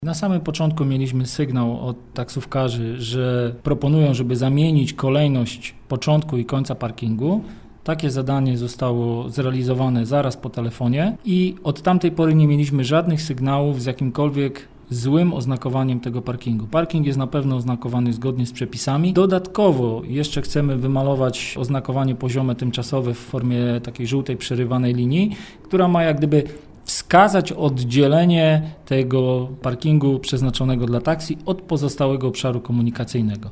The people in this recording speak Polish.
Na samym początku mieliśmy sygnał od taksówkarzy, że proponują, żeby zamienić kolejność początku i końca parkingu. Takie zadanie zostało zrealizowane zaraz po telefonie i od tamtej pory nie mieliśmy żadnych sygnałów z jakimkolwiek złym oznakowaniem tego parkingu. Parking jest na pewno oznakowany zgodnie z przepisami. Dodatkowo jeszcze chcemy wymalować oznakowanie poziome tymczasowe w formie takiej żółtej przerywanej linii, która ma jak gdyby wskazać oddzielenie tego parkingu przeznaczonego dla taksi od pozostałego obszaru komunikacyjnego.